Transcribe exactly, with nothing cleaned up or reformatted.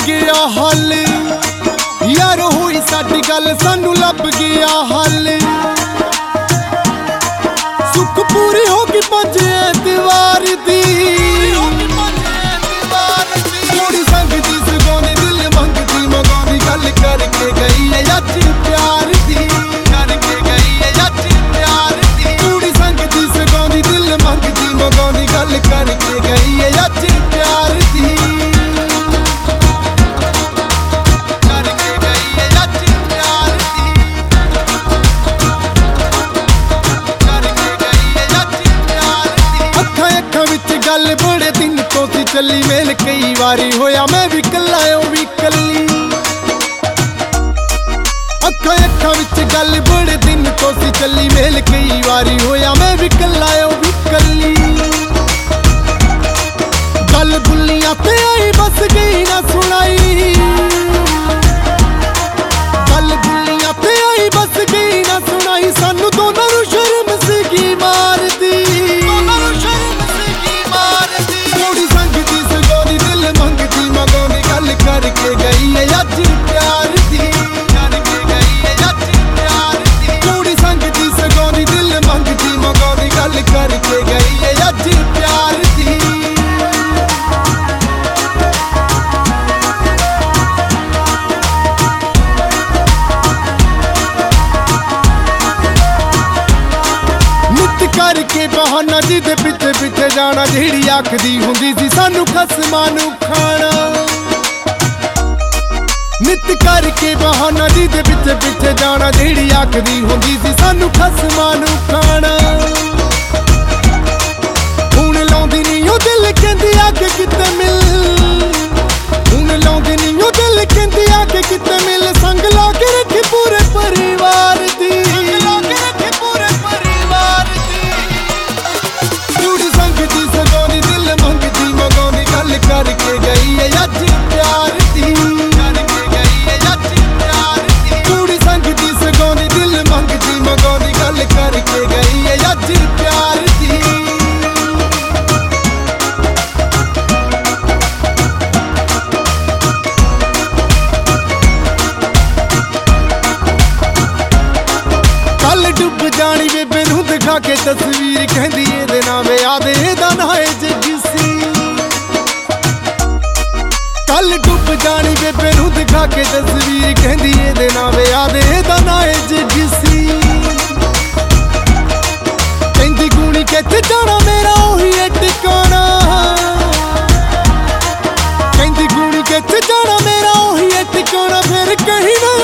गया हल यार हुई साडी गल सानू लब गया हल सुख पूरी हो गई पंज दीवार दी थोड़ी संग दी सगोनी दिल मंगदी मगोनी गल करके गई है अज प्यार दी करके गई है अज प्यार दी थोड़ी संग दी सगोनी दिल मंगदी मगोनी गल करके गई है अज प्यार दी करके गई है अज प्यार दी करके गई है अज प्यार दी अखां अखां विच गल बड़े दिन तो सी चली मेल कई वारी होया मैं भी कल्ला ओ भी कल्ली अखां अखां विच गल बड़े दिन तो सी चली मेल कई वारी होया मैं भी कल्ला ओ भी कल्ली गल गुल्लियां ते आई बस गई ना सुनाई गल गुल्लियां ते आई बस गई ना सुनाई सानू दोनों नूं शर्म सीगी मारदी दोनों नूं शर्म सीगी मारदी थोड़ी संग दी सगोनी दिल मंगदी मगोनी गल करके गई है अज प्यार दी करके गई है अज प्यार दी थोड़ी संग दी सगोनी दिल मंगदी मगोनी गल करके गई है अज प्यार दी करके बहाना जिदे पिछे पिछे जाना जेड़ी आखदी हुंदी सी सानू खसमां नू खाना नित करके बहाना जिदे पिछे पिछे जाना जेड़ी आखदी हुंदी सी सानू खसमां नू खाना हुण लाउंदी नी ओ दिल कहंदी आके किते मिल हुण लाउंदी नी ओ दिल कहंदी आके किते मिल संग ला के रखी पूरे परिवार दी संग ला के रखी पूरे परिवार करके गई है अज प्यार दी करके गई है अज प्यार दी कुड़ी संग दी सगोनी दिल मंगदी मगोनी गल करके गई है अज प्यार दी कल डुब जानी बेबे नूं दिखा के तस्वीर कहंदी एदे नाम याद एदा ना है जगसी कल डुब जानी बेबे नूं दिखा के तस्वीर कहंदी एदे नाम याद एदा ना है जगसी कहंदी गुणी किथे जाना मेरा ओही है ठिकाना कहंदी गुणी किथे जाना मेरा ओही है ठिकाना फिर कहीं ना